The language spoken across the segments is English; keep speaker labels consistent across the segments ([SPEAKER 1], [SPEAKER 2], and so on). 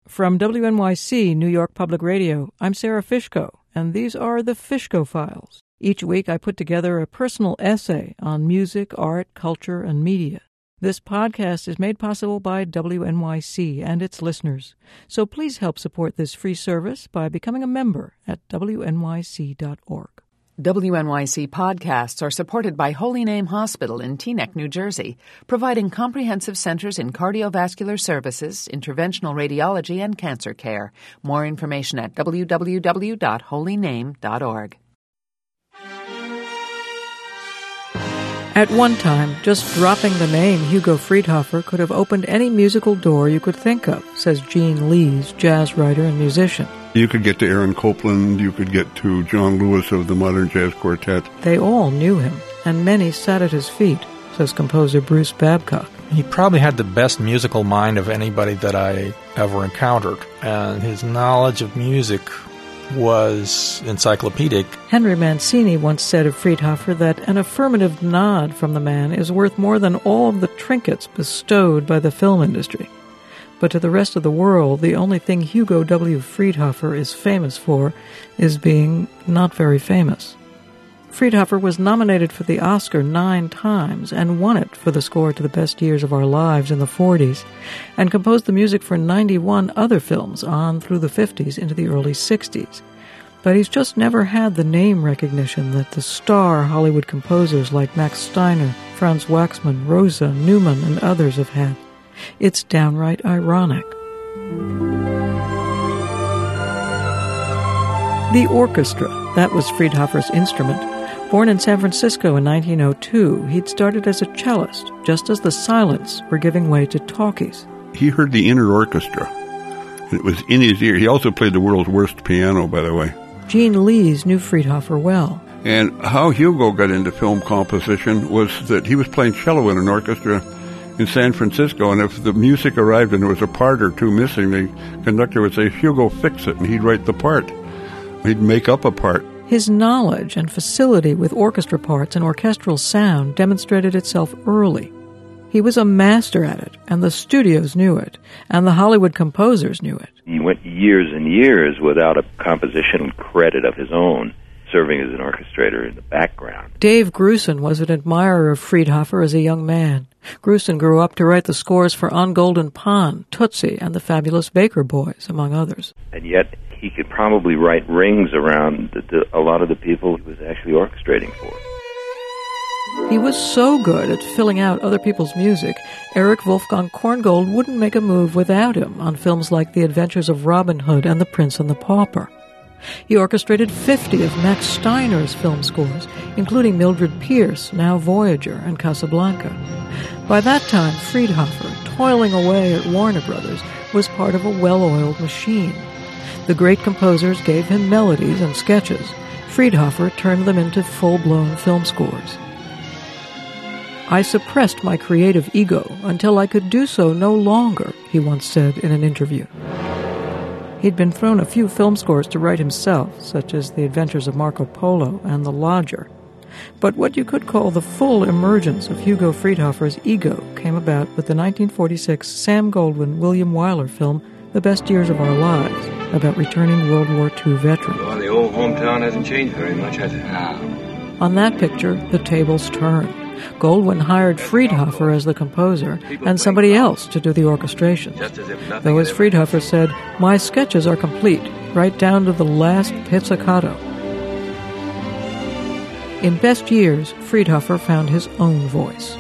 [SPEAKER 1] From WNYC, New York Public Radio, I'm Sarah Fishko, and these are the Fishko Files. Each week I put together a personal essay on music, art, culture, and media. This podcast is made possible by WNYC and its listeners, so please help support this free service by becoming a member at wnyc.org.
[SPEAKER 2] WNYC podcasts are supported by Holy Name Hospital in Teaneck, New Jersey, providing comprehensive centers in cardiovascular services, interventional radiology, and cancer care. More information at www.holyname.org.
[SPEAKER 1] At one time, just dropping the name Hugo Friedhofer could have opened any musical door you could think of, says Gene Lees, jazz writer and musician.
[SPEAKER 3] You could get to Aaron Copland, you could get to John Lewis of the Modern Jazz Quartet.
[SPEAKER 1] They all knew him, and many sat at his feet, says composer Bruce Babcock.
[SPEAKER 4] He probably had the best musical mind of anybody that I ever encountered, and his knowledge of music was encyclopedic.
[SPEAKER 1] Henry Mancini once said of Friedhofer that an affirmative nod from the man is worth more than all of the trinkets bestowed by the film industry. But to the rest of the world, the only thing Hugo W. Friedhofer is famous for is being not very famous. Friedhofer was nominated for the Oscar 9 times and won it for the score to The Best Years of Our Lives in the 40s, and composed the music for 91 other films on through the 50s into the early 60s. But he's just never had the name recognition that the star Hollywood composers like Max Steiner, Franz Waxman, Rosa, Newman, and others have had. It's downright ironic. The orchestra, that was Friedhofer's instrument. Born in San Francisco in 1902, he'd started as a cellist, just as the silents were giving way to talkies.
[SPEAKER 3] He heard the inner orchestra. It was in his ear. He also played the world's worst piano, by the way.
[SPEAKER 1] Gene Lees knew Friedhofer well.
[SPEAKER 3] And how Hugo got into film composition was that he was playing cello in an orchestra in San Francisco, and if the music arrived and there was a part or two missing, the conductor would say, "Hugo, fix it," and he'd write the part. He'd make up a part.
[SPEAKER 1] His knowledge and facility with orchestra parts and orchestral sound demonstrated itself early. He was a master at it, and the studios knew it, and the Hollywood composers knew it.
[SPEAKER 5] He went years and years without a composition credit of his own, serving as an orchestrator in the background.
[SPEAKER 1] Dave Grusin was an admirer of Friedhofer as a young man. Grusin grew up to write the scores for On Golden Pond, Tootsie, and the Fabulous Baker Boys, among others.
[SPEAKER 5] And yet he could probably write rings around a lot of the people he was actually orchestrating for.
[SPEAKER 1] He was so good at filling out other people's music, Erich Wolfgang Korngold wouldn't make a move without him on films like The Adventures of Robin Hood and The Prince and the Pauper. He orchestrated 50 of Max Steiner's film scores, including Mildred Pierce, now Voyager, and Casablanca. By that time, Friedhofer, toiling away at Warner Brothers, was part of a well-oiled machine. The great composers gave him melodies and sketches. Friedhofer turned them into full-blown film scores. "I suppressed my creative ego until I could do so no longer," he once said in an interview. He'd been thrown a few film scores to write himself, such as The Adventures of Marco Polo and The Lodger. But what you could call the full emergence of Hugo Friedhofer's ego came about with the 1946 Sam Goldwyn-William Wyler film The Best Years of Our Lives, about returning World War II veterans.
[SPEAKER 6] Well, the old hometown hasn't changed very much, has it? No.
[SPEAKER 1] On that picture, the tables turned. Goldwyn hired Friedhofer as the composer and somebody else to do the orchestration. Though, as Friedhofer said, "My sketches are complete, right down to the last pizzicato." In Best Years, Friedhofer found his own voice.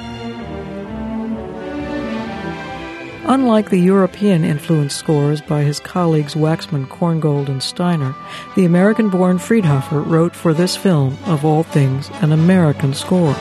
[SPEAKER 1] Unlike the European-influenced scores by his colleagues Waxman, Korngold, and Steiner, the American-born Friedhofer wrote for this film, of all things, an American score.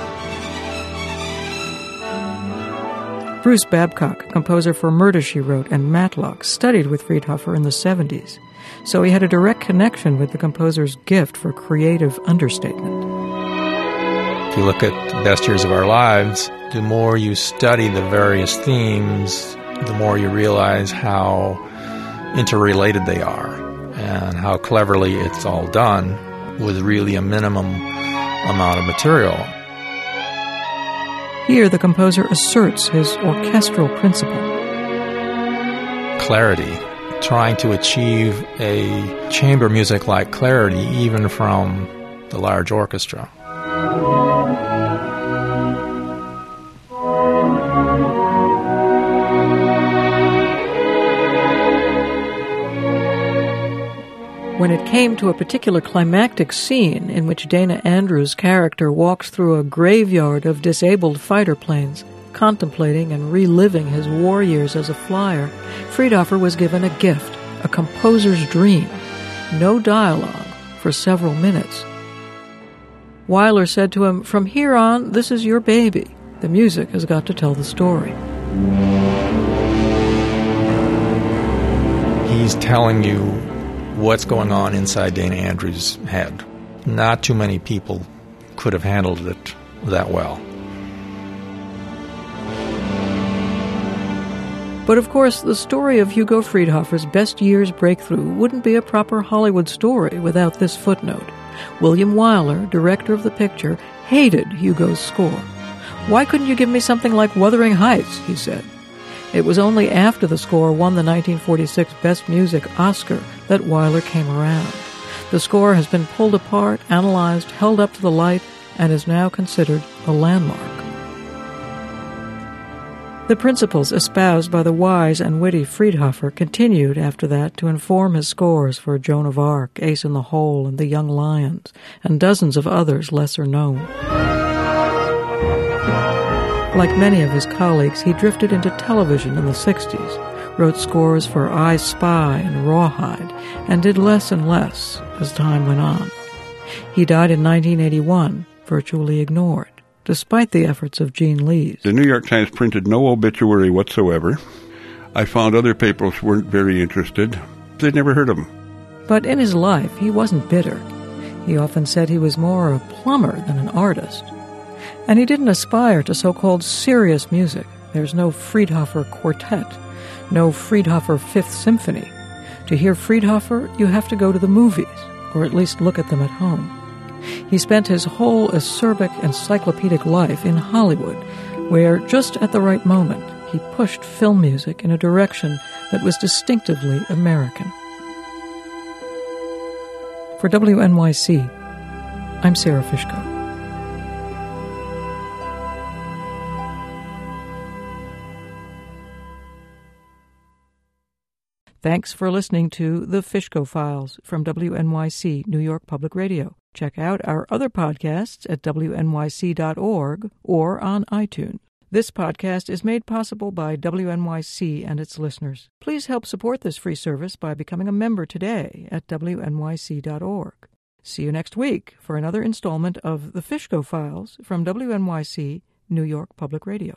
[SPEAKER 1] Bruce Babcock, composer for Murder, She Wrote and Matlock, studied with Friedhofer in the 70s, so he had a direct connection with the composer's gift for creative understatement.
[SPEAKER 4] If you look at The Best Years of Our Lives, the more you study the various themes, the more you realize how interrelated they are and how cleverly it's all done with really a minimum amount of material.
[SPEAKER 1] Here, the composer asserts his orchestral principle.
[SPEAKER 4] Clarity, trying to achieve a chamber music-like clarity even from the large orchestra.
[SPEAKER 1] When it came to a particular climactic scene in which Dana Andrews' character walks through a graveyard of disabled fighter planes, contemplating and reliving his war years as a flyer, Friedhofer was given a gift, a composer's dream, no dialogue for several minutes. Wyler said to him, "From here on, this is your baby. The music has got to tell the story."
[SPEAKER 4] He's telling you what's going on inside Dana Andrews' head. Not too many people could have handled it that well.
[SPEAKER 1] But of course, the story of Hugo Friedhofer's best years breakthrough wouldn't be a proper Hollywood story without this footnote. William Wyler, director of the picture, hated Hugo's score. "Why couldn't you give me something like Wuthering Heights?" he said. It was only after the score won the 1946 Best Music Oscar that Wyler came around. The score has been pulled apart, analyzed, held up to the light, and is now considered a landmark. The principles espoused by the wise and witty Friedhofer continued after that to inform his scores for Joan of Arc, Ace in the Hole, and The Young Lions, and dozens of others lesser known. Like many of his colleagues, he drifted into television in the 60s, wrote scores for I Spy and Rawhide, and did less and less as time went on. He died in 1981, virtually ignored, despite the efforts of Gene Lees.
[SPEAKER 3] The New York Times printed no obituary whatsoever. I found other papers weren't very interested. They'd never heard of him.
[SPEAKER 1] But in his life, he wasn't bitter. He often said he was more a plumber than an artist. And he didn't aspire to so-called serious music. There's no Friedhofer Quartet, no Friedhofer Fifth Symphony. To hear Friedhofer, you have to go to the movies, or at least look at them at home. He spent his whole acerbic, encyclopedic life in Hollywood, where, just at the right moment, he pushed film music in a direction that was distinctively American. For WNYC, I'm Sarah Fishko. Thanks for listening to The Fishko Files from WNYC New York Public Radio. Check out our other podcasts at wnyc.org or on iTunes. This podcast is made possible by WNYC and its listeners. Please help support this free service by becoming a member today at wnyc.org. See you next week for another installment of The Fishko Files from WNYC New York Public Radio.